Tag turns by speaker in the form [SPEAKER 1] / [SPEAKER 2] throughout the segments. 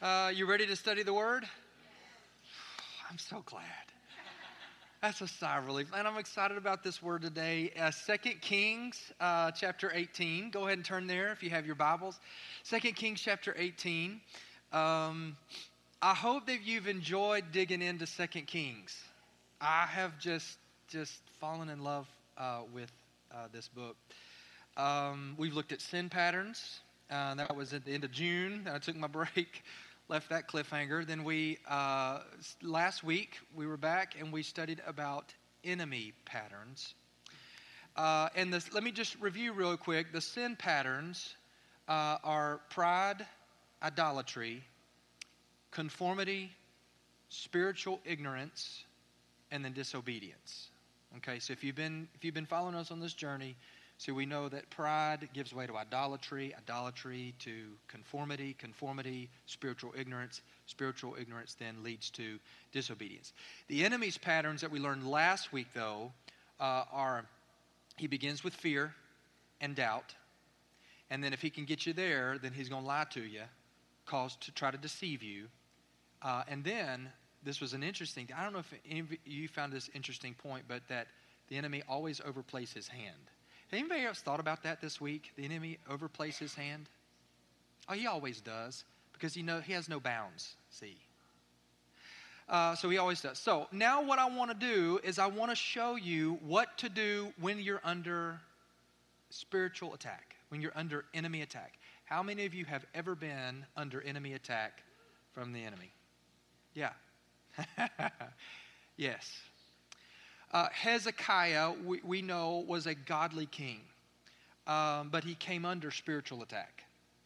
[SPEAKER 1] You ready to study the Word? I'm so glad. That's a sigh of relief. And I'm excited about this Word today. 2 Kings chapter 18. Go ahead and turn there if you have your Bibles. 2 Kings chapter 18. I hope that you've enjoyed digging into 2 Kings. I have just fallen in love with this book. We've looked at sin patterns. That was at the end of June. I took my break, left that cliffhanger. Then last week, we were back and we studied about enemy patterns. Let me just review real quick. The sin patterns are pride, idolatry, conformity, spiritual ignorance, and then disobedience. Okay, so if you've been following us on this journey, so we know that pride gives way to idolatry to conformity, spiritual ignorance then leads to disobedience. The enemy's patterns that we learned last week, though, are he begins with fear and doubt, and then if he can get you there, then he's going to lie to you, try to deceive you, and then this was an interesting. I don't know if any of you found this interesting point, but that the enemy always overplays his hand. Anybody else thought about that this week? The enemy overplays his hand? Oh, he always does, because he has no bounds, see. So he always does. So now what I want to do is I want to show you what to do when you're under spiritual attack, when you're under enemy attack. How many of you have ever been under enemy attack from the enemy? Yeah. Yes. Hezekiah, we know, was a godly king, but he came under spiritual attack.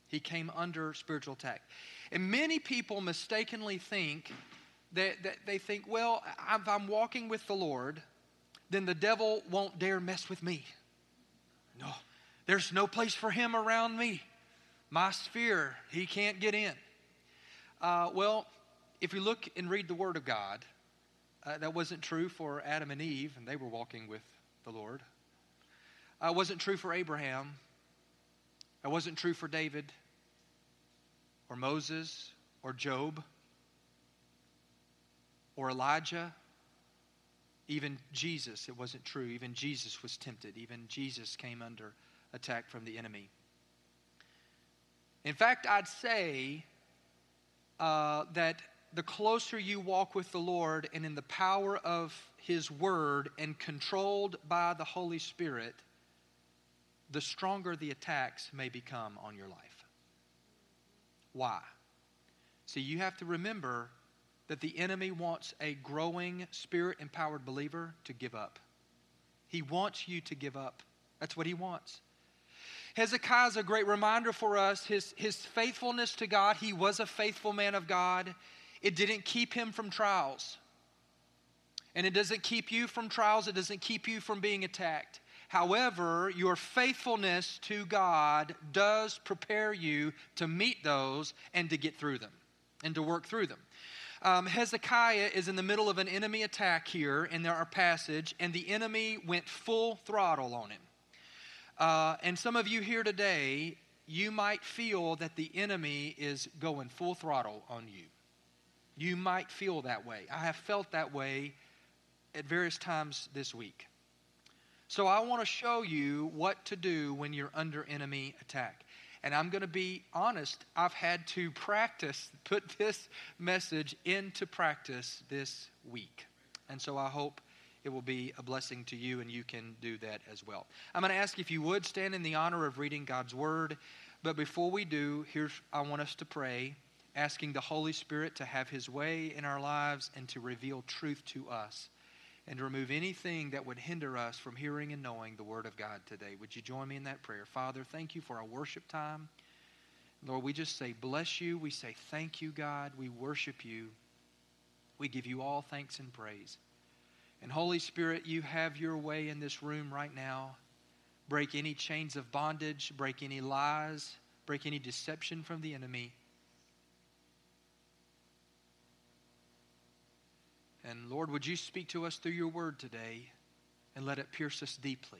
[SPEAKER 1] And many people mistakenly think that they think, well, if I'm walking with the Lord, then the devil won't dare mess with me. No, there's no place for him around me. My sphere, he can't get in. Well, if you look and read the Word of God, that wasn't true for Adam and Eve, and they were walking with the Lord. It wasn't true for Abraham. It wasn't true for David, or Moses, or Job, or Elijah. Even Jesus, it wasn't true. Even Jesus was tempted. Even Jesus came under attack from the enemy. In fact, I'd say that the closer you walk with the Lord and in the power of His Word and controlled by the Holy Spirit, the stronger the attacks may become on your life. Why? See, you have to remember that the enemy wants a growing, Spirit-empowered believer to give up. He wants you to give up. That's what he wants. Hezekiah is a great reminder for us. His faithfulness to God, he was a faithful man of God. It didn't keep him from trials. And it doesn't keep you from trials. It doesn't keep you from being attacked. However, your faithfulness to God does prepare you to meet those and to get through them and to work through them. Hezekiah is in the middle of an enemy attack here in our passage, and the enemy went full throttle on him. And some of you here today, you might feel that the enemy is going full throttle on you. You might feel that way. I have felt that way at various times this week. So I want to show you what to do when you're under enemy attack. And I'm going to be honest, I've had to put this message into practice this week. And so I hope it will be a blessing to you and you can do that as well. I'm going to ask if you would stand in the honor of reading God's Word. But before we do, I want us to pray, asking the Holy Spirit to have His way in our lives and to reveal truth to us and to remove anything that would hinder us from hearing and knowing the Word of God today. Would you join me in that prayer? Father, thank you for our worship time. Lord, we just say bless you. We say thank you, God. We worship you. We give you all thanks and praise. And Holy Spirit, you have your way in this room right now. Break any chains of bondage, break any lies, break any deception from the enemy. And Lord, would you speak to us through your word today and let it pierce us deeply.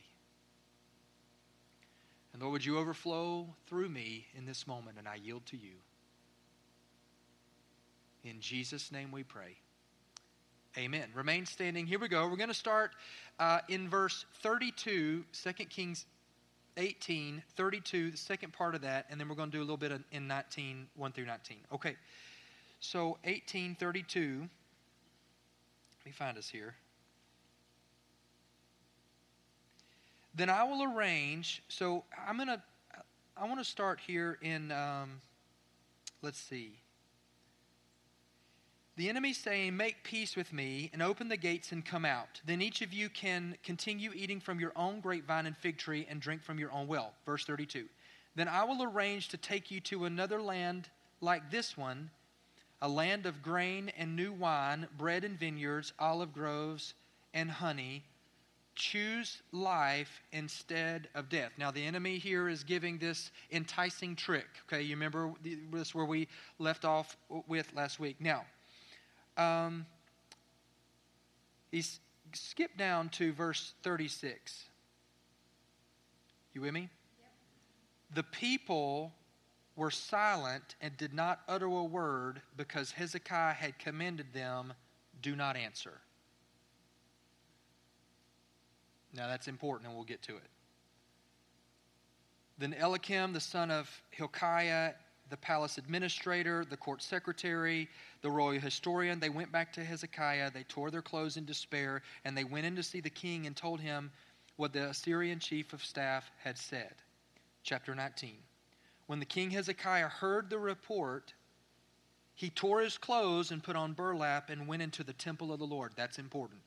[SPEAKER 1] And Lord, would you overflow through me in this moment, and I yield to you. In Jesus' name we pray. Amen. Remain standing. Here we go. We're going to start in verse 32, 2 Kings 18, 32, the second part of that, and then we're going to do a little bit in 19, 1 through 19. Okay. So 18:32. Let me find us here. Then I will arrange. So I want to start here in. Let's see. The enemy saying, "Make peace with me and open the gates and come out. Then each of you can continue eating from your own grapevine and fig tree and drink from your own well." Verse 32. Then I will arrange to take you to another land like this one, a land of grain and new wine, bread and vineyards, olive groves and honey. Choose life instead of death. Now the enemy here is giving this enticing trick. Okay, you remember this where we left off with last week. Now, he's skipped down to verse 36. You with me? Yep. The people were silent and did not utter a word because Hezekiah had commanded them, "Do not answer." Now that's important, and we'll get to it. Then Eliakim, the son of Hilkiah, the palace administrator, the court secretary, the royal historian, they went back to Hezekiah. They tore their clothes in despair, and they went in to see the king and told him what the Assyrian chief of staff had said. Chapter 19. When the king Hezekiah heard the report, he tore his clothes and put on burlap and went into the temple of the Lord. That's important.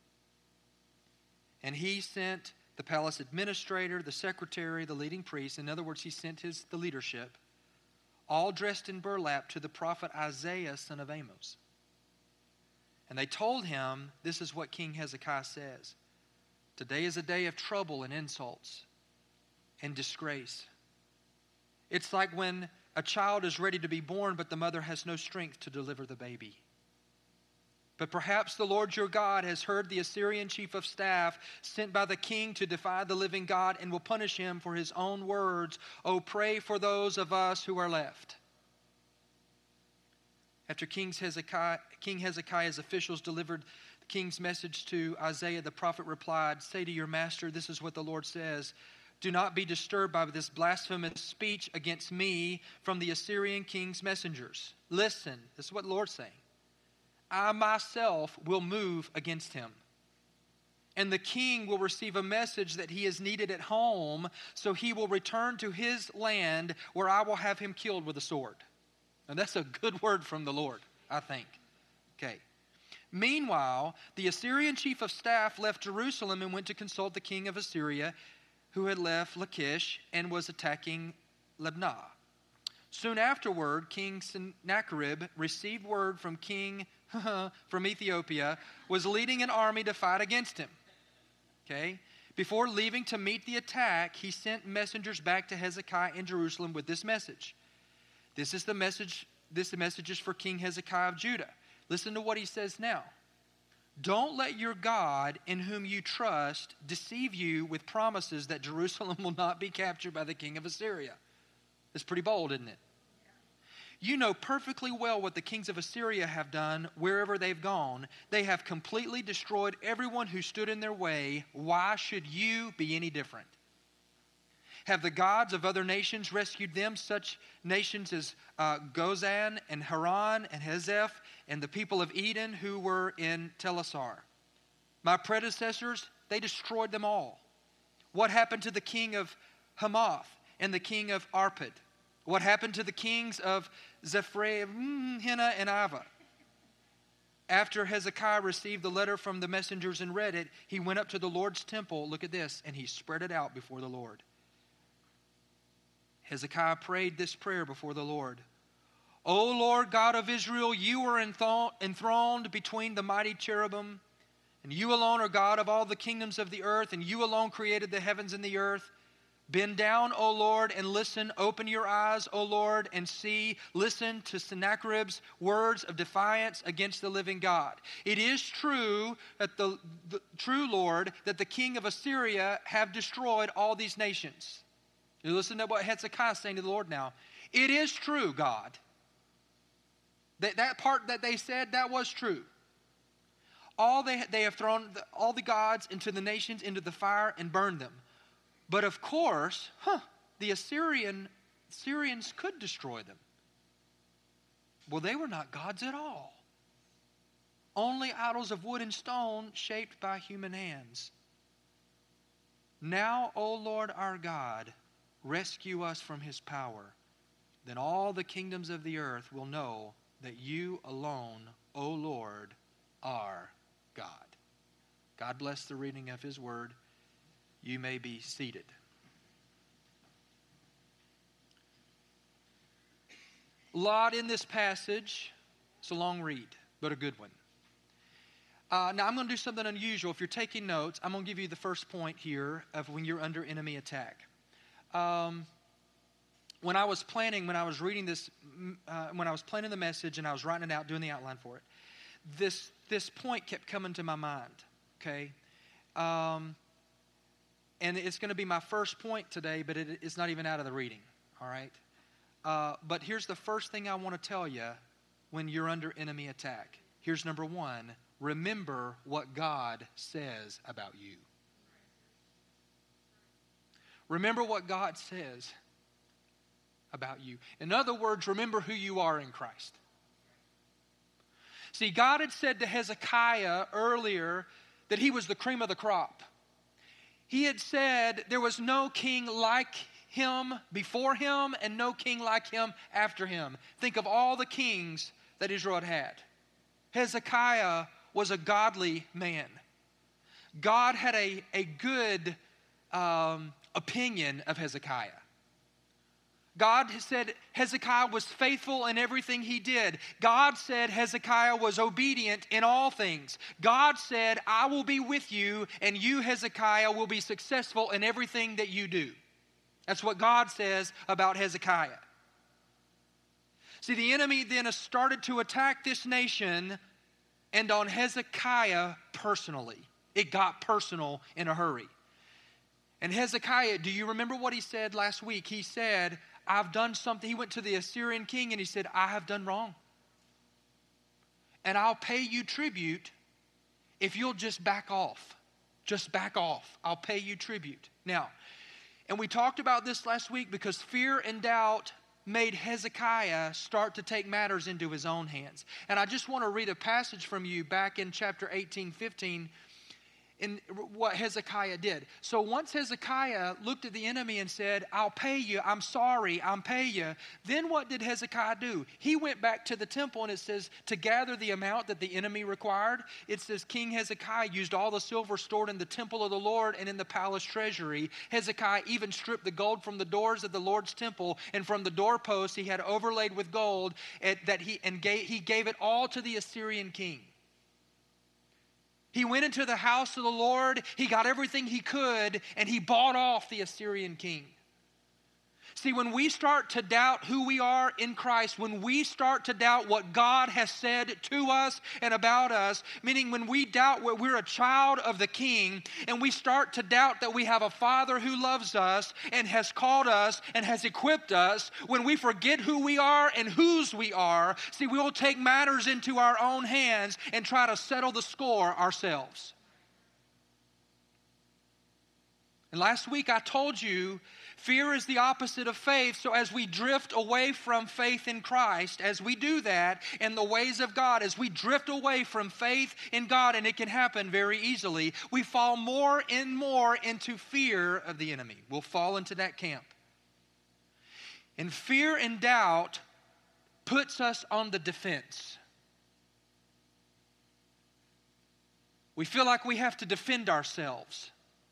[SPEAKER 1] And he sent the palace administrator, the secretary, the leading priest. In other words, he sent the leadership, all dressed in burlap, to the prophet Isaiah, son of Amos. And they told him, this is what King Hezekiah says: "Today is a day of trouble and insults and disgrace. It's like when a child is ready to be born, but the mother has no strength to deliver the baby. But perhaps the Lord your God has heard the Assyrian chief of staff sent by the king to defy the living God and will punish him for his own words. Oh, pray for those of us who are left." After King Hezekiah's officials delivered the king's message to Isaiah, the prophet replied, "Say to your master, this is what the Lord says. Do not be disturbed by this blasphemous speech against me from the Assyrian king's messengers. Listen," this is what the Lord's saying, "I myself will move against him. And the king will receive a message that he is needed at home, so he will return to his land where I will have him killed with a sword." And that's a good word from the Lord, I think. Okay. Meanwhile, the Assyrian chief of staff left Jerusalem and went to consult the king of Assyria, who had left Lachish and was attacking Libnah. Soon afterward, King Sennacherib received word from from Ethiopia, was leading an army to fight against him. Okay? Before leaving to meet the attack, he sent messengers back to Hezekiah in Jerusalem with this message. This message is for King Hezekiah of Judah. Listen to what he says now. "Don't let your God, in whom you trust, deceive you with promises that Jerusalem will not be captured by the king of Assyria." It's pretty bold, isn't it? "You know perfectly well what the kings of Assyria have done wherever they've gone. They have completely destroyed everyone who stood in their way. Why should you be any different? Have the gods of other nations rescued them, such nations as Gozan and Haran and Hezeph and the people of Eden who were in Telassar? My predecessors, they destroyed them all. What happened to the king of Hamath and the king of Arpad? What happened to the kings of Zephaim, Hena, and Ava?" After Hezekiah received the letter from the messengers and read it, he went up to the Lord's temple, look at this, and he spread it out before the Lord. Hezekiah prayed this prayer before the Lord. "O Lord God of Israel, you are enthroned between the mighty cherubim, and you alone are God of all the kingdoms of the earth, and you alone created the heavens and the earth. Bend down, O Lord, and listen. Open your eyes, O Lord, and see. Listen to Sennacherib's words of defiance against the living God. It is true that the true Lord, that the king of Assyria have destroyed all these nations." You listen to what Hezekiah is saying to the Lord now. It is true, God, That part that they said, that was true. They have thrown all the gods into the nations, into the fire, and burned them. But of course, the Assyrians could destroy them. Well, they were not gods at all. Only idols of wood and stone shaped by human hands. Now, O Lord our God, rescue us from his power. Then all the kingdoms of the earth will know that you alone, O Lord, are God. God bless the reading of his word. You may be seated. A lot in this passage. It's a long read, but a good one. Now, I'm going to do something unusual. If you're taking notes, I'm going to give you the first point here of when you're under enemy attack. When I was planning the message and I was writing it out, doing the outline for it, this point kept coming to my mind, okay? And it's going to be my first point today, but it's not even out of the reading, all right? But here's the first thing I want to tell you when you're under enemy attack. Here's number one. Remember what God says about you. Remember what God says about you. In other words, remember who you are in Christ. See, God had said to Hezekiah earlier that he was the cream of the crop. He had said there was no king like him before him and no king like him after him. Think of all the kings that Israel had. Hezekiah was a godly man. God had a good opinion of Hezekiah. God said Hezekiah was faithful in everything he did. God said Hezekiah was obedient in all things. God said, I will be with you, and you, Hezekiah, will be successful in everything that you do. That's what God says about Hezekiah. See, the enemy then has started to attack this nation and on Hezekiah personally. It got personal in a hurry. And Hezekiah, do you remember what he said last week? He said, I've done something. He went to the Assyrian king and he said, I have done wrong. And I'll pay you tribute if you'll just back off. Just back off. I'll pay you tribute. Now, and we talked about this last week because fear and doubt made Hezekiah start to take matters into his own hands. And I just want to read a passage from you back in chapter 18-15 in what Hezekiah did. So once Hezekiah looked at the enemy and said, I'll pay you, I'm sorry, I'll pay you. Then what did Hezekiah do? He went back to the temple and it says to gather the amount that the enemy required. It says King Hezekiah used all the silver stored in the temple of the Lord and in the palace treasury. Hezekiah even stripped the gold from the doors of the Lord's temple and from the doorposts he had overlaid with gold he gave it all to the Assyrian king. He went into the house of the Lord, he got everything he could, and he bought off the Assyrian king. See, when we start to doubt who we are in Christ, when we start to doubt what God has said to us and about us, meaning when we doubt we're a child of the King, and we start to doubt that we have a Father who loves us and has called us and has equipped us, when we forget who we are and whose we are, see, we will take matters into our own hands and try to settle the score ourselves. And last week I told you fear is the opposite of faith. So as we drift away from faith in Christ, as we do that in the ways of God, as we drift away from faith in God, and it can happen very easily, we fall more and more into fear of the enemy. We'll fall into that camp. And fear and doubt puts us on the defense. We feel like we have to defend ourselves.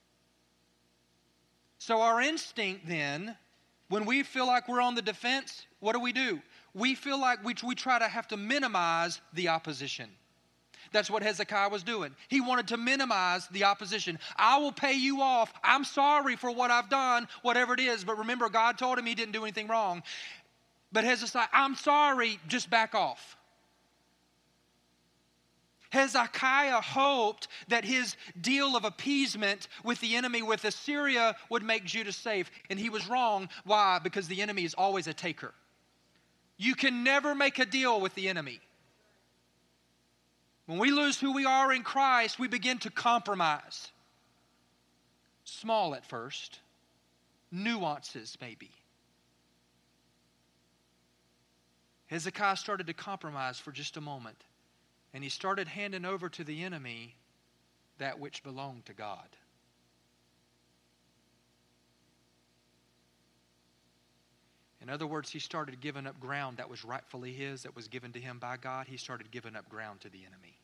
[SPEAKER 1] So our instinct then, when we feel like we're on the defense, what do? We feel like we try to have to minimize the opposition. That's what Hezekiah was doing. He wanted to minimize the opposition. I will pay you off. I'm sorry for what I've done, whatever it is. But remember, God told him he didn't do anything wrong. But Hezekiah, I'm sorry, just back off. Hezekiah hoped that his deal of appeasement with the enemy, with Assyria, would make Judah safe. And he was wrong. Why? Because the enemy is always a taker. You can never make a deal with the enemy. When we lose who we are in Christ, we begin to compromise. Small at first, nuances maybe. Hezekiah started to compromise for just a moment, and he started handing over to the enemy that which belonged to God. In other words, he started giving up ground that was rightfully his, that was given to him by God. He started giving up ground to the enemy.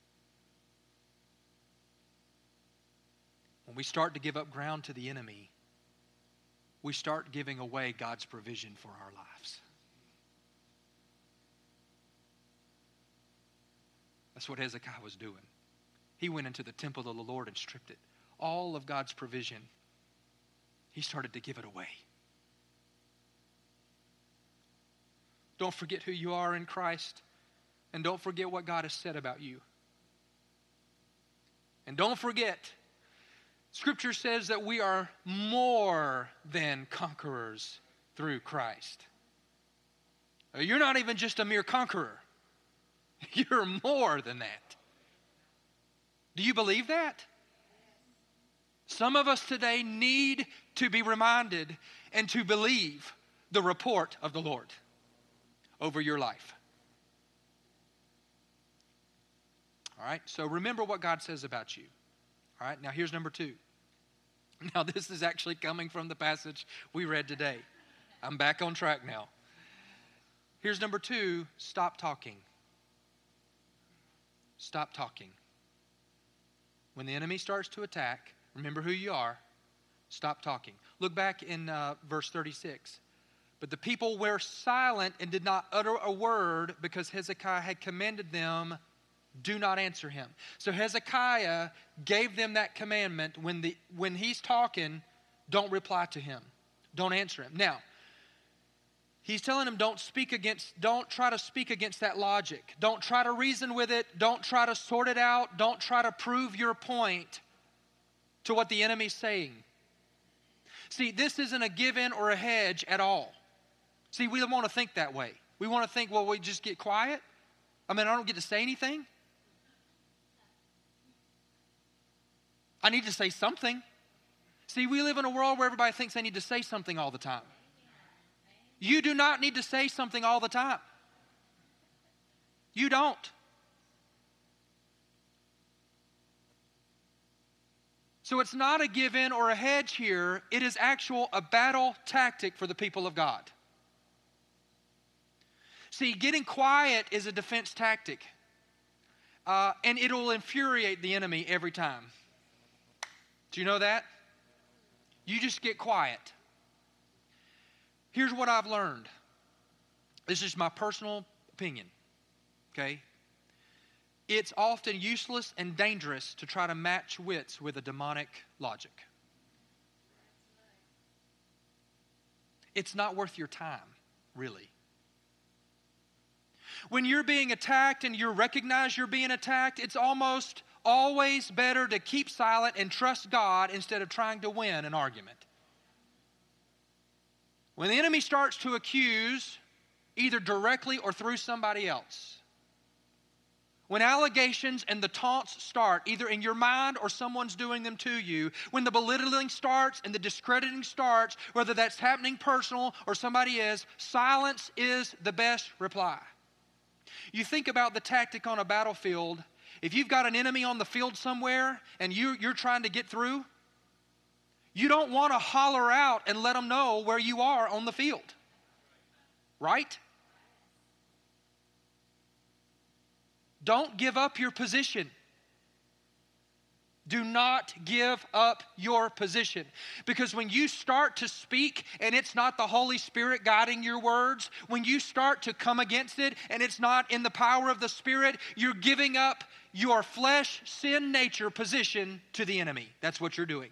[SPEAKER 1] When we start to give up ground to the enemy, we start giving away God's provision for our lives. That's what Hezekiah was doing. He went into the temple of the Lord and stripped it. All of God's provision, he started to give it away. Don't forget who you are in Christ, and don't forget what God has said about you. And don't forget, Scripture says that we are more than conquerors through Christ. You're not even just a mere conqueror. You're more than that. Do you believe that? Some of us today need to be reminded and to believe the report of the Lord over your life. All right, so remember what God says about you. All right, now here's number 2. Now this is actually coming from the passage we read today. I'm back on track now. Here's number 2, stop talking. Stop talking. When the enemy starts to attack, remember who you are, stop talking. Look back in verse 36. But the people were silent and did not utter a word because Hezekiah had commanded them, do not answer him. So Hezekiah gave them that commandment. When he's talking, don't reply to him. Don't answer him. Now, he's telling them don't try to speak against that logic. Don't try to reason with it. Don't try to sort it out. Don't try to prove your point to what the enemy's saying. See, this isn't a give-in or a hedge at all. See, we don't want to think that way. We want to think, well, we just get quiet. I don't get to say anything. I need to say something. See, we live in a world where everybody thinks they need to say something all the time. You do not need to say something all the time. You don't. So it's not a give-in or a hedge here. It is a battle tactic for the people of God. See, getting quiet is a defense tactic. And it will infuriate the enemy every time. Do you know that? You just get quiet. Here's what I've learned. This is my personal opinion. Okay? It's often useless and dangerous to try to match wits with a demonic logic. It's not worth your time, really. When you're being attacked and you recognize you're being attacked, it's almost always better to keep silent and trust God instead of trying to win an argument. When the enemy starts to accuse, either directly or through somebody else, when allegations and the taunts start, either in your mind or someone's doing them to you, when the belittling starts and the discrediting starts, whether that's happening personal or somebody is, silence is the best reply. You think about the tactic on a battlefield. If you've got an enemy on the field somewhere and you're trying to get through, you don't want to holler out and let them know where you are on the field. Right? Don't give up your position. Do not give up your position. Because when you start to speak and it's not the Holy Spirit guiding your words, when you start to come against it and it's not in the power of the Spirit, you're giving up your flesh, sin nature position to the enemy. That's what you're doing.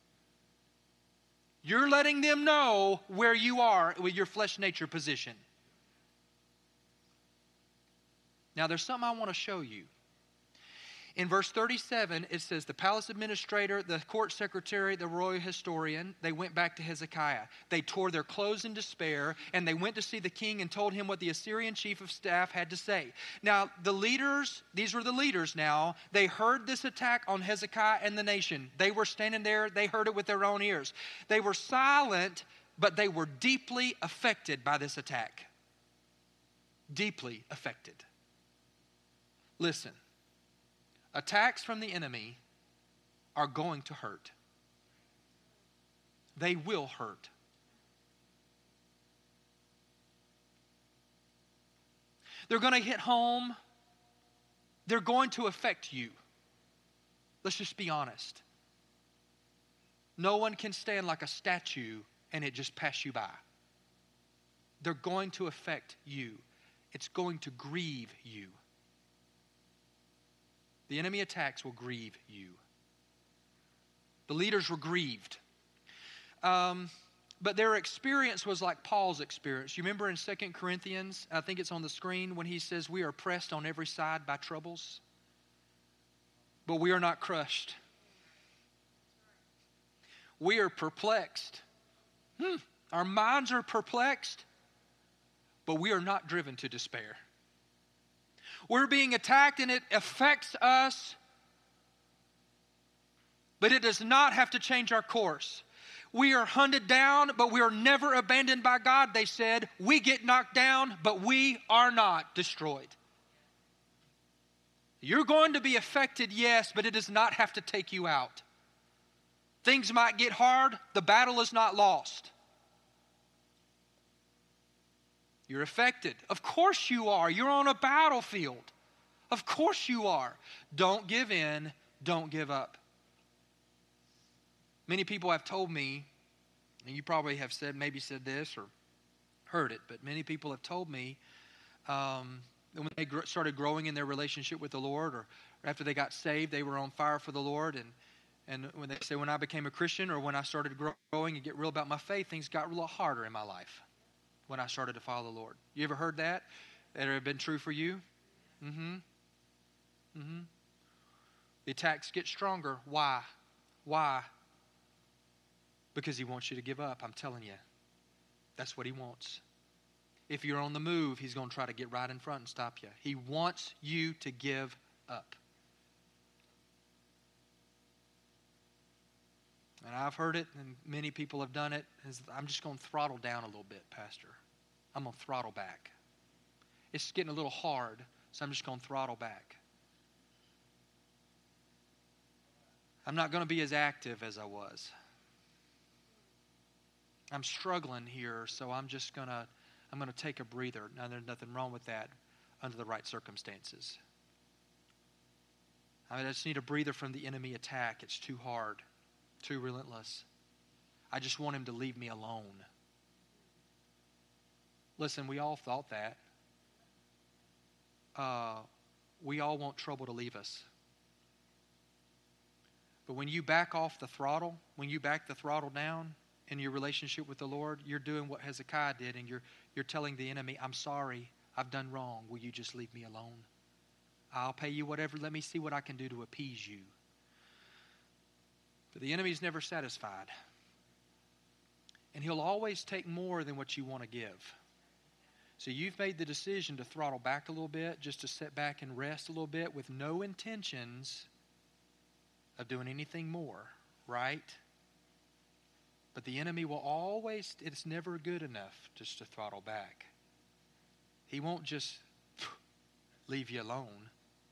[SPEAKER 1] You're letting them know where you are with your flesh nature position. Now there's something I want to show you. In verse 37, it says, the palace administrator, the court secretary, the royal historian, they went back to Hezekiah. They tore their clothes in despair, and they went to see the king and told him what the Assyrian chief of staff had to say. Now, the leaders, these were the leaders now, they heard this attack on Hezekiah and the nation. They were standing there, they heard it with their own ears. They were silent, but they were deeply affected by this attack. Deeply affected. Listen. Attacks from the enemy are going to hurt. They will hurt. They're going to hit home. They're going to affect you. Let's just be honest. No one can stand like a statue and it just pass you by. They're going to affect you. It's going to grieve you. The enemy attacks will grieve you. The leaders were grieved. But their experience was like Paul's experience. You remember in 2 Corinthians, I think it's on the screen, when he says, we are pressed on every side by troubles, but we are not crushed. We are perplexed. Our minds are perplexed, but we are not driven to despair. We're being attacked and it affects us, but it does not have to change our course. We are hunted down, but we are never abandoned by God, they said. We get knocked down, but we are not destroyed. You're going to be affected, yes, but it does not have to take you out. Things might get hard. The battle is not lost. You're affected. Of course you are. You're on a battlefield. Of course you are. Don't give in. Don't give up. Many people have told me, and you probably have maybe said this or heard it, but many people have told me when they started growing in their relationship with the Lord, or after they got saved, they were on fire for the Lord. And when they say, when I became a Christian or when I started growing and get real about my faith, things got a little harder in my life. When I started to follow the Lord. You ever heard that? That have been true for you? The attacks get stronger. Why? Why? Because he wants you to give up. I'm telling you. That's what he wants. If you're on the move, he's going to try to get right in front and stop you. He wants you to give up. And I've heard it, and many people have done it. I'm just going to throttle down a little bit, Pastor. I'm going to throttle back. It's getting a little hard, so I'm just going to throttle back. I'm not going to be as active as I was. I'm struggling here, so I'm going to take a breather. Now, there's nothing wrong with that under the right circumstances. I just need a breather from the enemy attack. It's too hard, too relentless. I just want him to leave me alone. Listen, we all thought that. We all want trouble to leave us. But when you back off the throttle, when you back the throttle down in your relationship with the Lord, you're doing what Hezekiah did, and you're telling the enemy, I'm sorry, I've done wrong. Will you just leave me alone? I'll pay you whatever. Let me see what I can do to appease you. But the enemy's never satisfied. And he'll always take more than what you want to give. So you've made the decision to throttle back a little bit, just to sit back and rest a little bit with no intentions of doing anything more, right? But the enemy will always, it's never good enough just to throttle back. He won't just leave you alone.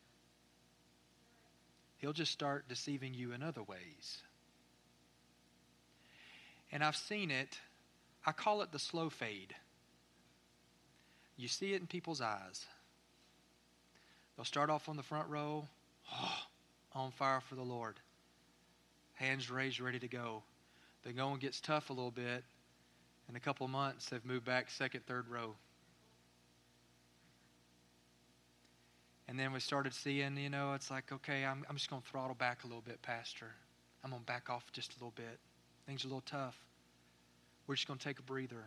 [SPEAKER 1] He'll just start deceiving you in other ways. And I've seen it. I call it the slow fade. You see it in people's eyes. They'll start off on the front row, on fire for the Lord. Hands raised, ready to go. The going gets tough a little bit. In a couple of months, they've moved back second, third row. And then we started seeing, it's like, okay, I'm just going to throttle back a little bit, Pastor. I'm going to back off just a little bit. Things are a little tough. We're just going to take a breather.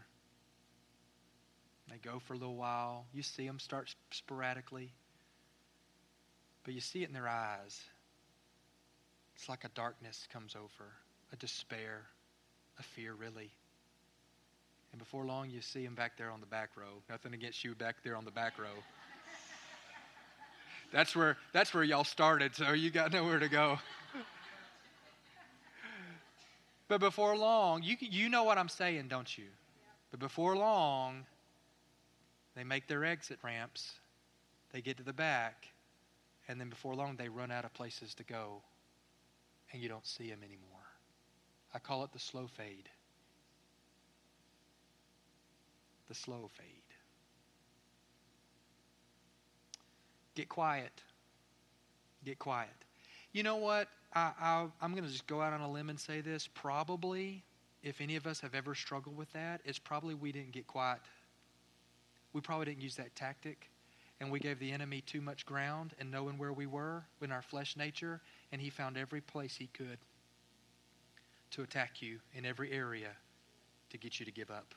[SPEAKER 1] They go for a little while. You see them start sporadically. But you see it in their eyes. It's like a darkness comes over, a despair, a fear, really. And before long, you see them back there on the back row. Nothing against you back there on the back row. That's where y'all started, so you got nowhere to go. But before long, you know what I'm saying, don't you? But before long, they make their exit ramps. They get to the back. And then before long, they run out of places to go. And you don't see them anymore. I call it the slow fade. The slow fade. Get quiet. Get quiet. You know what? I'm going to just go out on a limb and say this. Probably, if any of us have ever struggled with that, it's probably we didn't get quiet. We probably didn't use that tactic. And we gave the enemy too much ground and knowing where we were in our flesh nature. And he found every place he could to attack you in every area to get you to give up.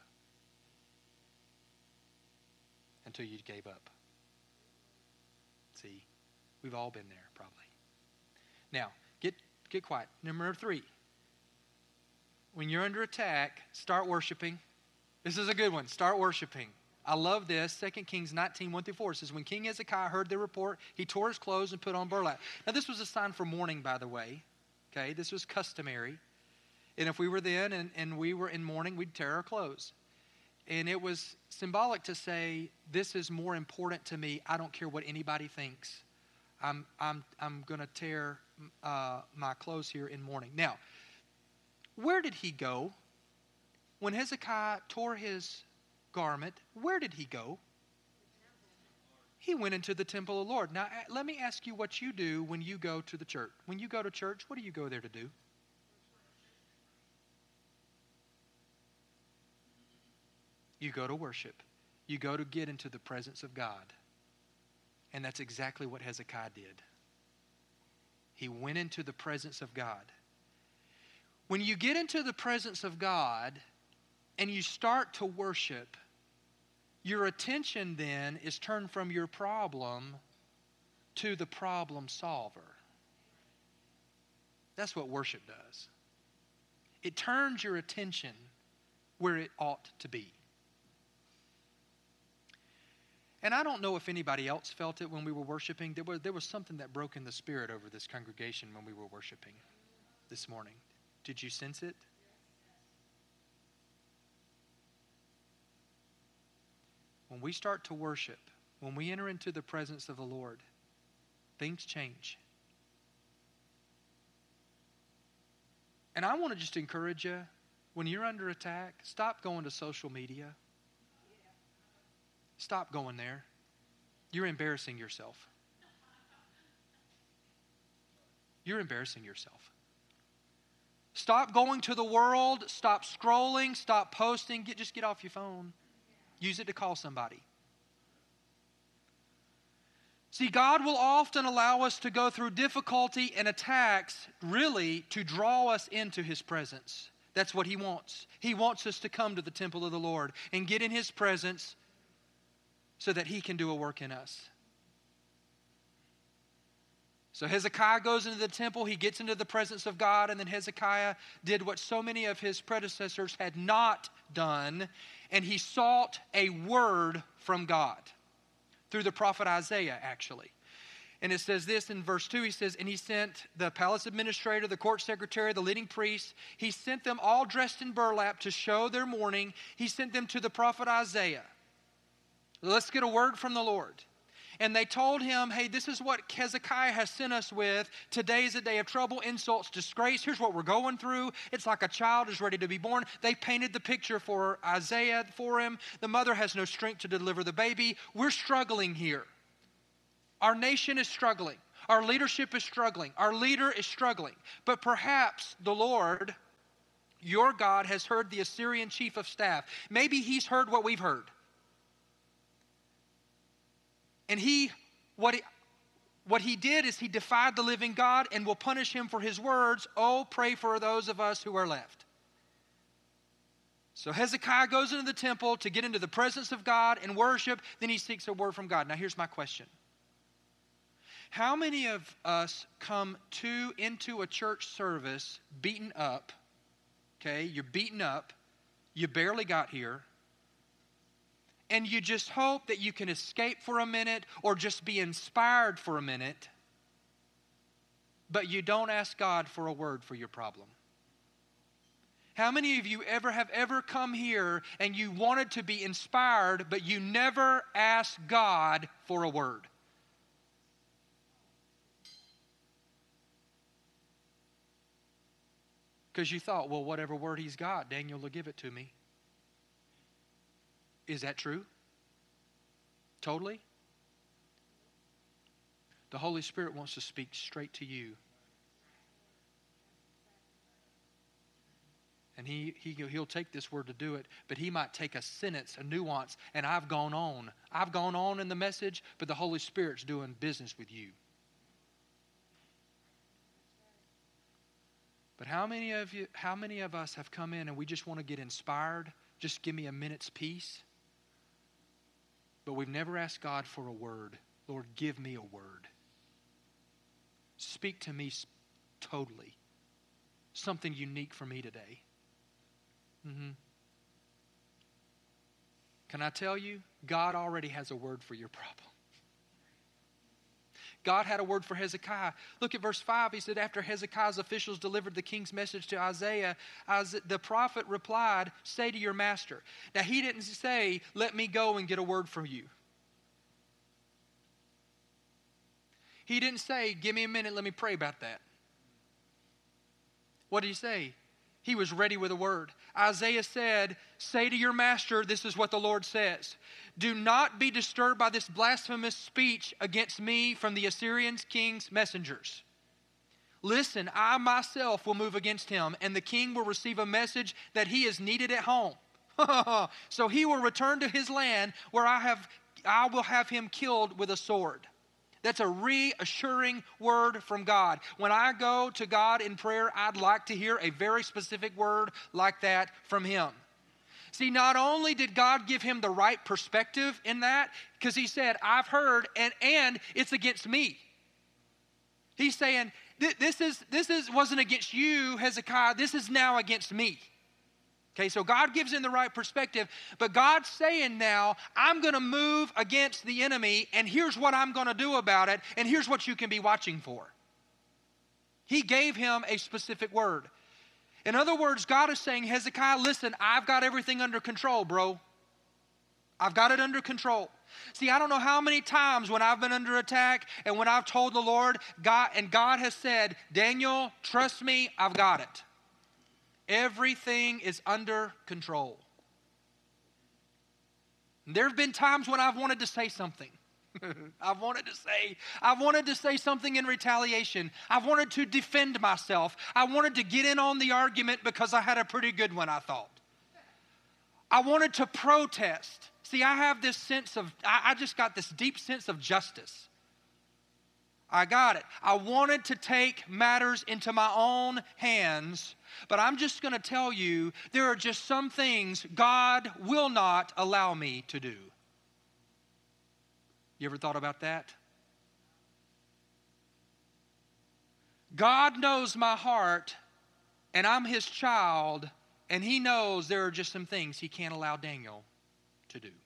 [SPEAKER 1] Until you gave up. See, we've all been there probably. Now, get quiet. Number 3. When you're under attack, start worshiping. This is a good one. Start worshiping. I love this. 2 Kings 19, 1-4 says, when King Hezekiah heard the report, he tore his clothes and put on burlap. Now, this was a sign for mourning, by the way. Okay, this was customary. And if we were then and we were in mourning, we'd tear our clothes. And it was symbolic to say, this is more important to me. I don't care what anybody thinks. I'm going to tear my clothes here in mourning. Now, where did he go? When Hezekiah tore his garment, where did he go? He went into the temple of the Lord. Now, let me ask you what you do when you go to the church. When you go to church, what do you go there to do? You go to worship. You go to get into the presence of God. And that's exactly what Hezekiah did. He went into the presence of God. When you get into the presence of God and you start to worship, your attention then is turned from your problem to the problem solver. That's what worship does. It turns your attention where it ought to be. And I don't know if anybody else felt it when we were worshiping. There was something that broke in the spirit over this congregation when we were worshiping this morning. Did you sense it? When we start to worship, when we enter into the presence of the Lord, things change. And I want to just encourage you, when you're under attack, stop going to social media. Stop going there. You're embarrassing yourself. You're embarrassing yourself. Stop going to the world. Stop scrolling. Stop posting. Just get off your phone. Use it to call somebody. See, God will often allow us to go through difficulty and attacks, really, to draw us into His presence. That's what He wants. He wants us to come to the temple of the Lord and get in His presence so that He can do a work in us. So Hezekiah goes into the temple, he gets into the presence of God, and then Hezekiah did what so many of his predecessors had not done, and he sought a word from God through the prophet Isaiah, actually. And it says this in verse 2, he says, and he sent the palace administrator, the court secretary, the leading priests. He sent them all dressed in burlap to show their mourning. He sent them to the prophet Isaiah. Let's get a word from the Lord. And they told him, hey, this is what Hezekiah has sent us with. Today is a day of trouble, insults, disgrace. Here's what we're going through. It's like a child is ready to be born. They painted the picture for Isaiah for him. The mother has no strength to deliver the baby. We're struggling here. Our nation is struggling. Our leadership is struggling. Our leader is struggling. But perhaps the Lord, your God, has heard the Assyrian chief of staff. Maybe he's heard what we've heard. And what he did is he defied the living God and will punish him for his words. Oh, pray for those of us who are left. So Hezekiah goes into the temple to get into the presence of God and worship. Then he seeks a word from God. Now here's my question. How many of us come into a church service beaten up? Okay, you're beaten up. You barely got here. And you just hope that you can escape for a minute or just be inspired for a minute. But you don't ask God for a word for your problem. How many of you have ever come here and you wanted to be inspired, but you never asked God for a word? Because you thought, well, whatever word he's got, Daniel will give it to me. Is that true? Totally? The Holy Spirit wants to speak straight to you. And he'll take this word to do it, but he might take a sentence, a nuance, and I've gone on. I've gone on in the message, but the Holy Spirit's doing business with you. But how many of us have come in and we just want to get inspired? Just give me a minute's peace. But we've never asked God for a word. Lord, give me a word. Speak to me totally. Something unique for me today. Can I tell you? God already has a word for your problem. God had a word for Hezekiah. Look at verse 5. He said, after Hezekiah's officials delivered the king's message to Isaiah, the prophet replied, say to your master. Now, he didn't say, let me go and get a word from you. He didn't say, give me a minute, let me pray about that. What did he say? He was ready with a word. Isaiah said, say to your master, this is what the Lord says. Do not be disturbed by this blasphemous speech against me from the Assyrian king's messengers. Listen, I myself will move against him, and the king will receive a message that he is needed at home. So he will return to his land where I will have him killed with a sword. That's a reassuring word from God. When I go to God in prayer, I'd like to hear a very specific word like that from him. See, not only did God give him the right perspective in that, because he said, I've heard, and it's against me. He's saying, this wasn't against you, Hezekiah, this is now against me. Okay, so God gives him the right perspective, but God's saying now, I'm going to move against the enemy, and here's what I'm going to do about it, and here's what you can be watching for. He gave him a specific word. In other words, God is saying, Hezekiah, listen, I've got everything under control, bro. I've got it under control. See, I don't know how many times when I've been under attack and when I've told the Lord, God has said, Daniel, trust me, I've got it. Everything is under control. There have been times when I've wanted to say something. I've wanted to say something in retaliation. I've wanted to defend myself. I wanted to get in on the argument because I had a pretty good one, I thought. I wanted to protest. See, I have this sense of, I just got this deep sense of justice. I got it. I wanted to take matters into my own hands, but I'm just going to tell you, there are just some things God will not allow me to do. You ever thought about that? God knows my heart, and I'm his child, and he knows there are just some things he can't allow Daniel to do.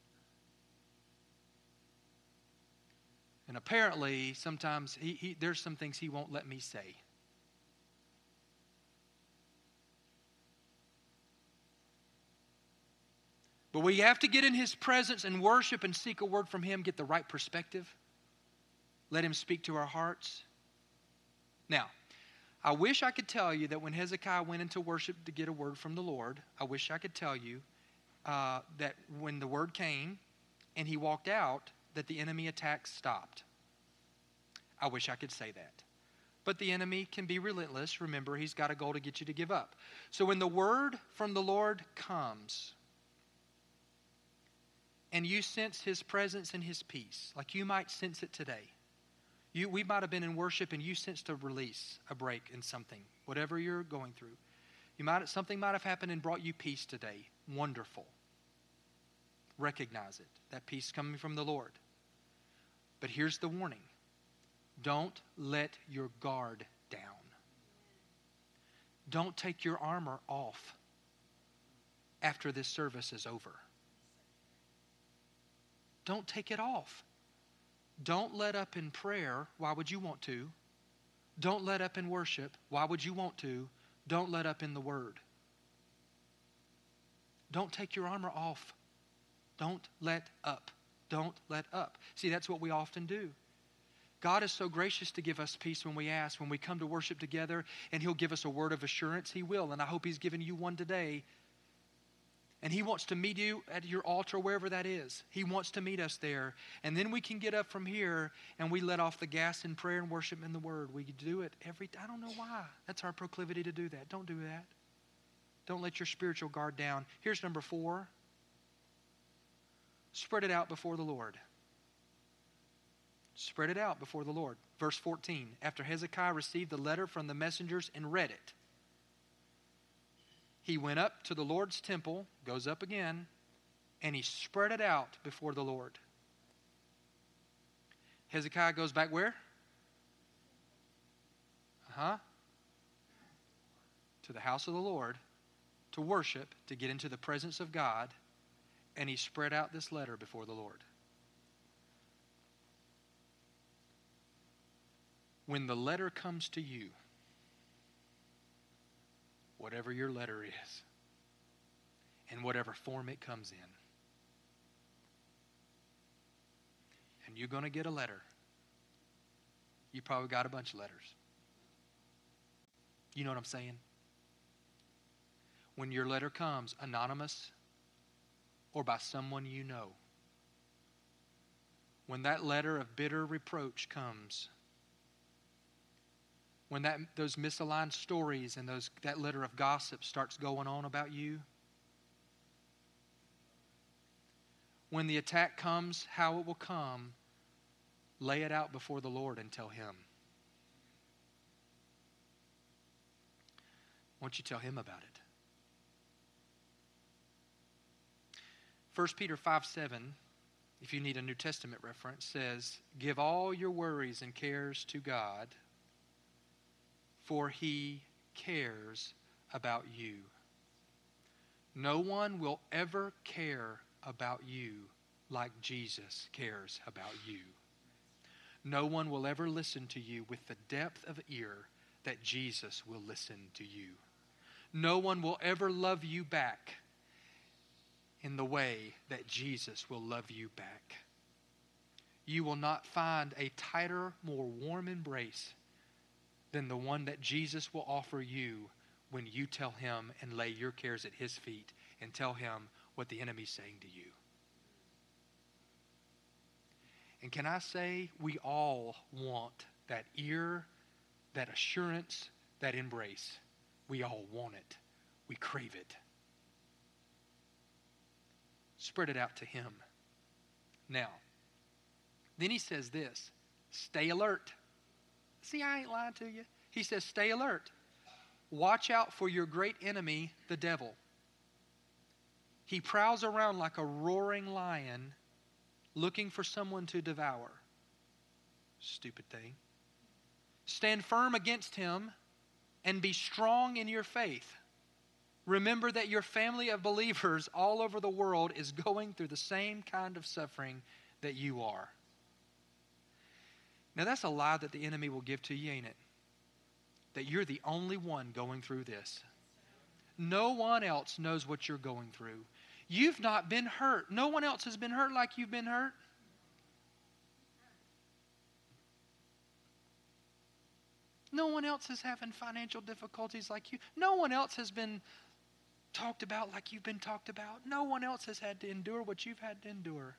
[SPEAKER 1] And apparently, sometimes there's some things he won't let me say. But we have to get in his presence and worship and seek a word from him, get the right perspective. Let him speak to our hearts. Now, I wish I could tell you that when Hezekiah went into worship to get a word from the Lord, I wish I could tell you that when the word came and he walked out, that the enemy attacks stopped. I wish I could say that. But the enemy can be relentless. Remember, he's got a goal to get you to give up. So when the word from the Lord comes and you sense his presence and his peace, like you might sense it today. We might have been in worship and you sensed a release, a break in something, whatever you're going through. Something might have happened and brought you peace today. Wonderful. Recognize it. That peace coming from the Lord. But here's the warning. Don't let your guard down. Don't take your armor off after this service is over. Don't take it off. Don't let up in prayer. Why would you want to? Don't let up in worship. Why would you want to? Don't let up in the Word. Don't take your armor off. Don't let up. Don't let up. See, that's what we often do. God is so gracious to give us peace when we ask, when we come to worship together, and He'll give us a word of assurance. He will, and I hope He's given you one today. And He wants to meet you at your altar, wherever that is. He wants to meet us there. And then we can get up from here and we let off the gas in prayer and worship in the Word. We do it I don't know why. That's our proclivity to do that. Don't do that. Don't let your spiritual guard down. Here's number 4. Spread it out before the Lord. Spread it out before the Lord. Verse 14. After Hezekiah received the letter from the messengers and read it, he went up to the Lord's temple, goes up again, and he spread it out before the Lord. Hezekiah goes back where? To the house of the Lord to worship, to get into the presence of God, and he spread out this letter before the Lord. When the letter comes to you, whatever your letter is, in whatever form it comes in, and you're going to get a letter. You probably got a bunch of letters. You know what I'm saying? When your letter comes, anonymous or by someone you know, when that letter of bitter reproach comes, when those misaligned stories and that letter of gossip starts going on about you, when the attack comes, how it will come, lay it out before the Lord and tell Him. Won't you tell Him about it? 1 Peter 5:7, if you need a New Testament reference, says, "Give all your worries and cares to God, for He cares about you." No one will ever care about you like Jesus cares about you. No one will ever listen to you with the depth of ear that Jesus will listen to you. No one will ever love you back in the way that Jesus will love you back. You will not find a tighter, more warm embrace than the one that Jesus will offer you when you tell Him and lay your cares at His feet and tell Him what the enemy's saying to you. And can I say, we all want that ear, that assurance, that embrace. We all want it. We crave it. Spread it out to Him. Now, then he says this, stay alert. See, I ain't lying to you. He says, stay alert. Watch out for your great enemy, the devil. He prowls around like a roaring lion, looking for someone to devour. Stupid thing. Stand firm against him and be strong in your faith. Remember that your family of believers all over the world is going through the same kind of suffering that you are. Now that's a lie that the enemy will give to you, ain't it? That you're the only one going through this. No one else knows what you're going through. You've not been hurt. No one else has been hurt like you've been hurt. No one else is having financial difficulties like you. No one else has been talked about like you've been talked about. No one else has had to endure what you've had to endure.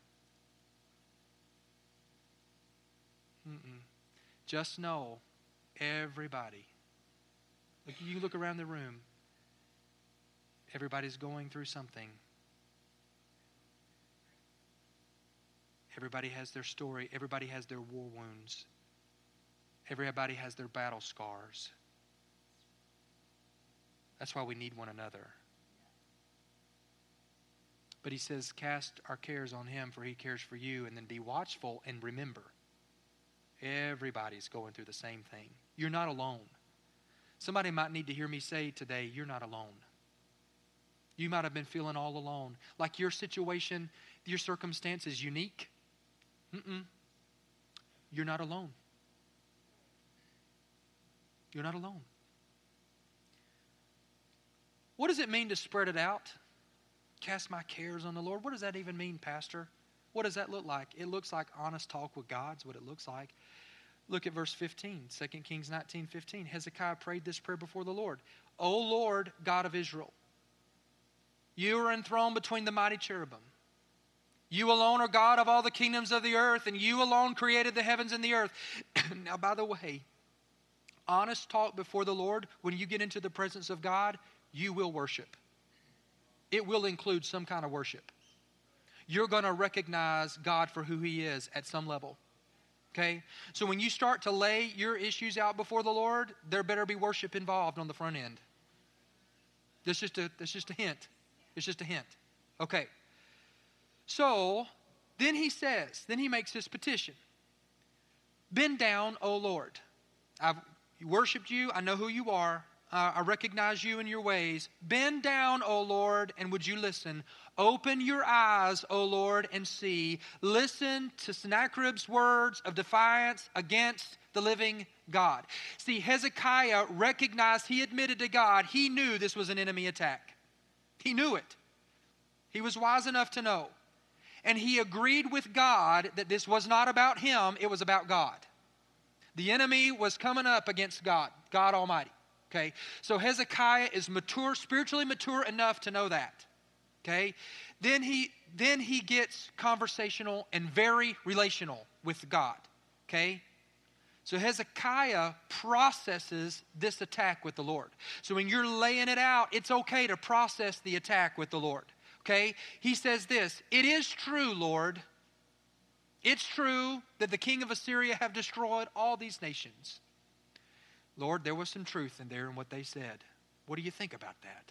[SPEAKER 1] Just know, everybody, you look around the room, everybody's going through something. Everybody has their story. Everybody has their war wounds. Everybody has their battle scars. That's why we need one another. But he says, cast our cares on Him, for He cares for you, and then be watchful and remember. Everybody's going through the same thing. You're not alone. Somebody might need to hear me say today, you're not alone. You might have been feeling all alone. Like your situation, your circumstance is unique. You're not alone. You're not alone. What does it mean to spread it out? Cast my cares on the Lord. What does that even mean, Pastor? What does that look like? It looks like honest talk with God is what it looks like. Look at verse 15, 2 Kings 19:15. Hezekiah prayed this prayer before the Lord. O Lord, God of Israel, you are enthroned between the mighty cherubim. You alone are God of all the kingdoms of the earth, and you alone created the heavens and the earth. Now, by the way, honest talk before the Lord, when you get into the presence of God, you will worship. It will include some kind of worship. You're going to recognize God for who He is at some level. Okay? So when you start to lay your issues out before the Lord, there better be worship involved on the front end. That's just a hint. It's just a hint. Okay. So then he makes his petition. Bend down, O Lord. I've worshiped you. I know who you are. I recognize you and your ways. Bend down, O Lord, and would you listen? Open your eyes, O Lord, and see. Listen to Sennacherib's words of defiance against the living God. See, Hezekiah recognized, he admitted to God, he knew this was an enemy attack. He knew it. He was wise enough to know. And he agreed with God that this was not about him, it was about God. The enemy was coming up against God, God Almighty. Okay, so Hezekiah is mature, spiritually mature enough to know that. Okay, then he gets conversational and very relational with God. Okay, so Hezekiah processes this attack with the Lord. So when you're laying it out, it's okay to process the attack with the Lord. Okay, he says this: it is true, Lord. It's true that the king of Assyria have destroyed all these nations. Lord, there was some truth in there in what they said. What do you think about that?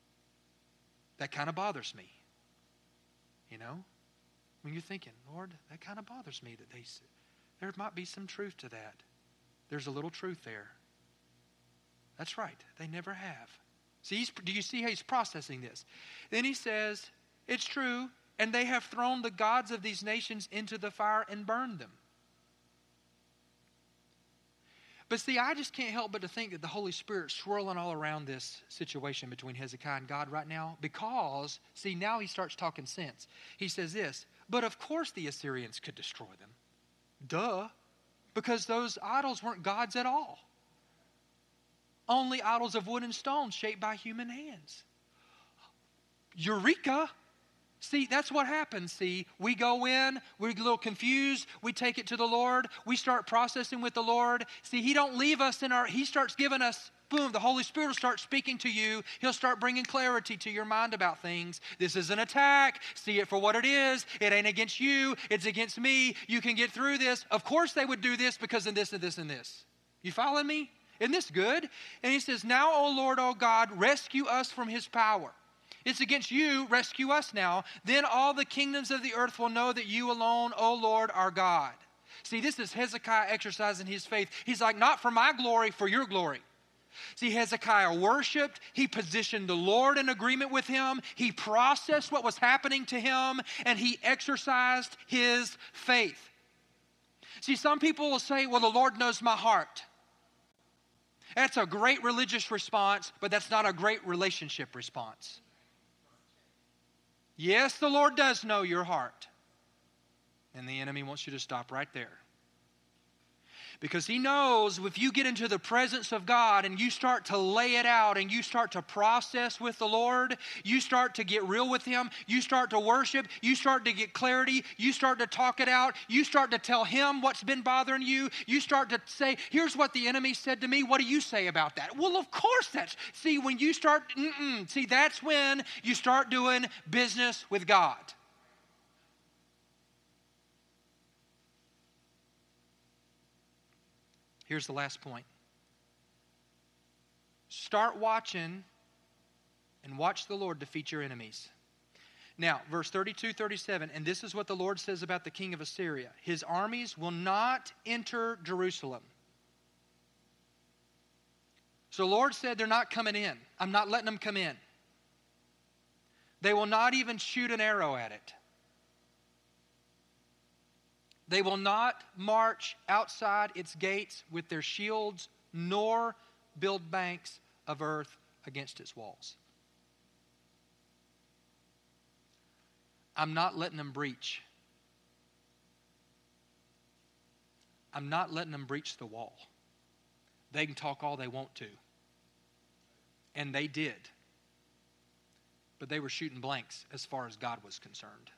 [SPEAKER 1] That kind of bothers me. You know? When you're thinking, Lord, that kind of bothers me that there might be some truth to that. There's a little truth there. That's right. They never have. See, do you see how he's processing this? Then he says, it's true, and they have thrown the gods of these nations into the fire and burned them. But see, I just can't help but to think that the Holy Spirit's swirling all around this situation between Hezekiah and God right now because, see, now he starts talking sense. He says this, but of course the Assyrians could destroy them. Duh, because those idols weren't gods at all. Only idols of wood and stone shaped by human hands. Eureka! See, that's what happens, see. We go in, we're a little confused, we take it to the Lord, we start processing with the Lord. See, He don't leave us He starts giving us, boom, the Holy Spirit will start speaking to you. He'll start bringing clarity to your mind about things. This is an attack. See it for what it is. It ain't against you, it's against me. You can get through this. Of course they would do this because of this and this and this. You following me? Isn't this good? And he says, now, O Lord, O God, rescue us from his power. It's against you, rescue us now. Then all the kingdoms of the earth will know that you alone, O Lord, are God. See, this is Hezekiah exercising his faith. He's like, not for my glory, for your glory. See, Hezekiah worshiped. He positioned the Lord in agreement with him. He processed what was happening to him, and he exercised his faith. See, some people will say, well, the Lord knows my heart. That's a great religious response, but that's not a great relationship response. Yes, the Lord does know your heart. And the enemy wants you to stop right there. Because he knows if you get into the presence of God and you start to lay it out and you start to process with the Lord, you start to get real with him, you start to worship, you start to get clarity, you start to talk it out, you start to tell him what's been bothering you, you start to say, here's what the enemy said to me, what do you say about that? Well, of course see, when you start, that's when you start doing business with God. Here's the last point. Start watching and watch the Lord defeat your enemies. Now, verse 32, 37, and this is what the Lord says about the king of Assyria. His armies will not enter Jerusalem. So the Lord said they're not coming in. I'm not letting them come in. They will not even shoot an arrow at it. They will not march outside its gates with their shields, nor build banks of earth against its walls. I'm not letting them breach. I'm not letting them breach the wall. They can talk all they want to. And they did. But they were shooting blanks as far as God was concerned.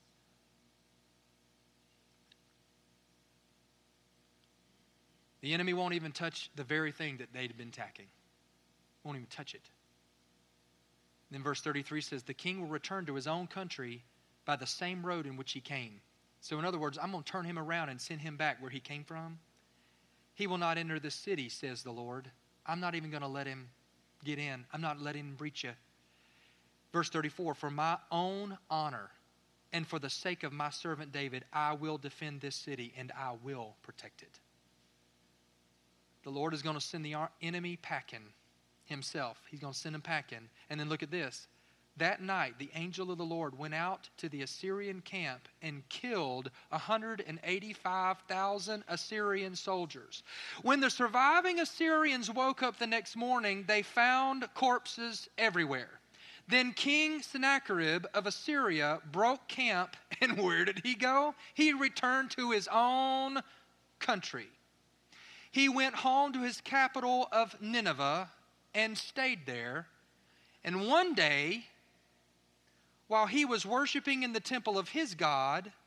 [SPEAKER 1] The enemy won't even touch the very thing that they'd been attacking. Won't even touch it. Then verse 33 says, the king will return to his own country by the same road in which he came. So in other words, I'm going to turn him around and send him back where he came from. He will not enter the city, says the Lord. I'm not even going to let him get in. I'm not letting him breach you. Verse 34, for my own honor and for the sake of my servant David, I will defend this city and I will protect it. The Lord is going to send the enemy packing himself. He's going to send him packing. And then look at this. That night, the angel of the Lord went out to the Assyrian camp and killed 185,000 Assyrian soldiers. When the surviving Assyrians woke up the next morning, they found corpses everywhere. Then King Sennacherib of Assyria broke camp, and where did he go? He returned to his own country. He went home to his capital of Nineveh and stayed there. And one day, while he was worshiping in the temple of his God, did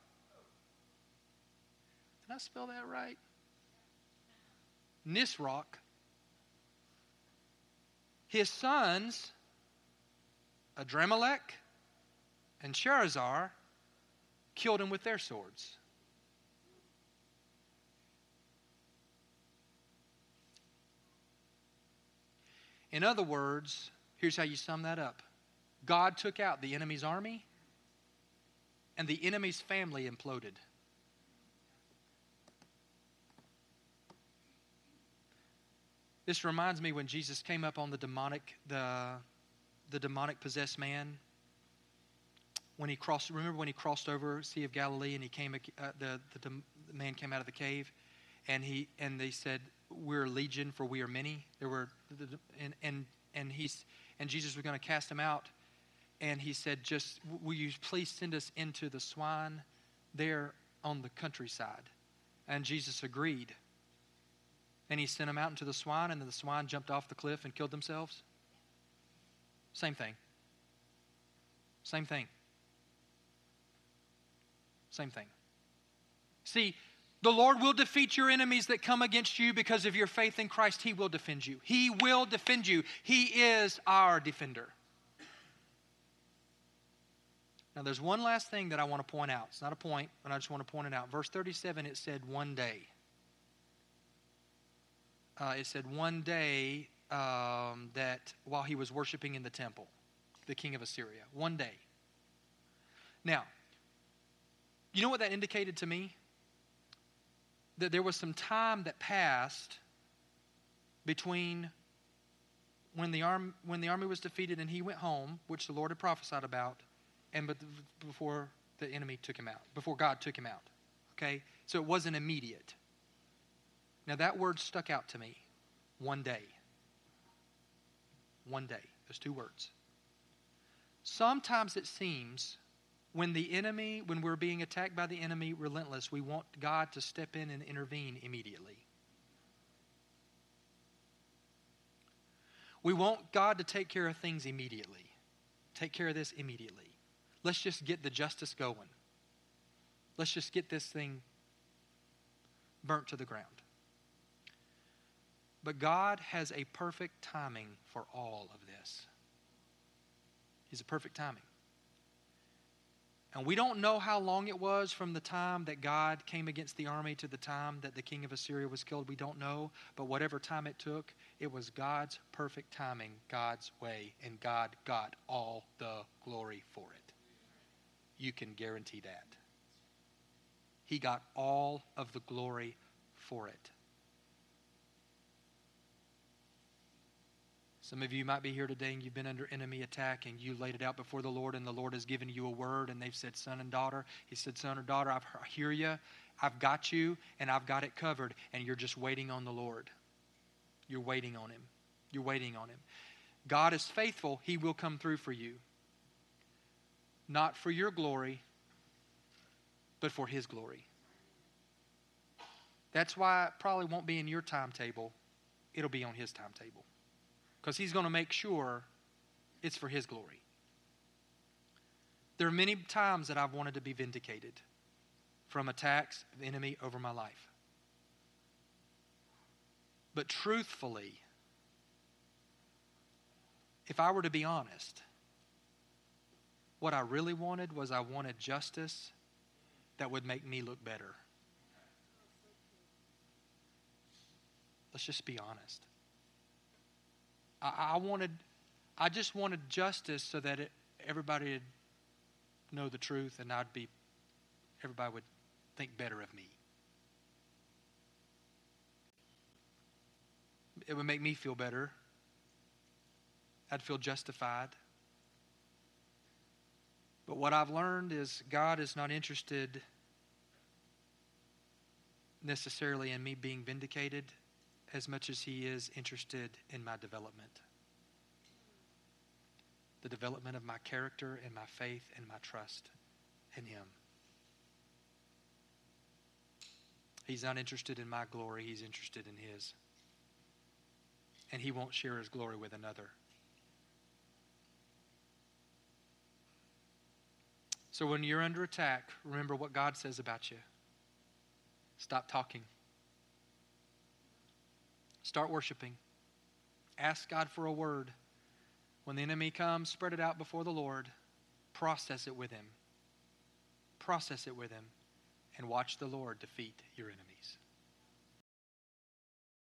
[SPEAKER 1] I spell that right? Nisroch. His sons, Adramelech and Sharezer, killed him with their swords. In other words, here's how you sum that up. God took out the enemy's army, and the enemy's family imploded. This reminds me when Jesus came up on the demonic possessed man. When he crossed, remember when he crossed over Sea of Galilee and he came, the man came out of the cave, and they said, "We're legion, for we are many." There were, and Jesus was going to cast him out. And he said, just, will you please send us into the swine there on the countryside? And Jesus agreed. And he sent them out into the swine, and then the swine jumped off the cliff and killed themselves. Same thing. Same thing. Same thing. See, the Lord will defeat your enemies that come against you because of your faith in Christ. He will defend you. He will defend you. He is our defender. Now, there's one last thing that I want to point out. It's not a point, but I just want to point it out. Verse 37, it said one day. It said one day that while he was worshiping in the temple, the king of Assyria. One day. Now, you know what that indicated to me? That there was some time that passed between when the army was defeated and he went home, which the Lord had prophesied about, and before the enemy took him out, before God took him out. Okay? So it wasn't immediate. Now that word stuck out to me. One day. One day. There's two words. Sometimes it seems when we're being attacked by the enemy relentless, we want God to step in and intervene immediately. We want God to take care of things immediately. Take care of this immediately. Let's just get the justice going. Let's just get this thing burnt to the ground. But God has a perfect timing for all of this. He's a perfect timing. And we don't know how long it was from the time that God came against the army to the time that the king of Assyria was killed. We don't know. But whatever time it took, it was God's perfect timing, God's way, and God got all the glory for it. you can guarantee that. He got all of the glory for it. Some of you might be here today and you've been under enemy attack and you laid it out before the Lord and the Lord has given you a word and they've said, son and daughter. He said, son or daughter, I hear you. I've got you and I've got it covered, and you're just waiting on the Lord. You're waiting on Him. You're waiting on Him. God is faithful. He will come through for you. Not for your glory, but for His glory. That's why it probably won't be in your timetable. It'll be on His timetable. Because He's going to make sure it's for His glory. There are many times that I've wanted to be vindicated from attacks of the enemy over my life. But truthfully, if I were to be honest, what I really wanted was I wanted justice that would make me look better. Let's just be honest. I just wanted justice so that everybody would know the truth and everybody would think better of me. It would make me feel better. I'd feel justified. But what I've learned is God is not interested necessarily in me being vindicated as much as He is interested in my development. The development of my character and my faith and my trust in Him. He's not interested in my glory. He's interested in His. And He won't share His glory with another. So when you're under attack, remember what God says about you. Stop talking. Start worshiping. Ask God for a word. When the enemy comes, spread it out before the Lord. Process it with Him. Process it with Him. And watch the Lord defeat your enemies.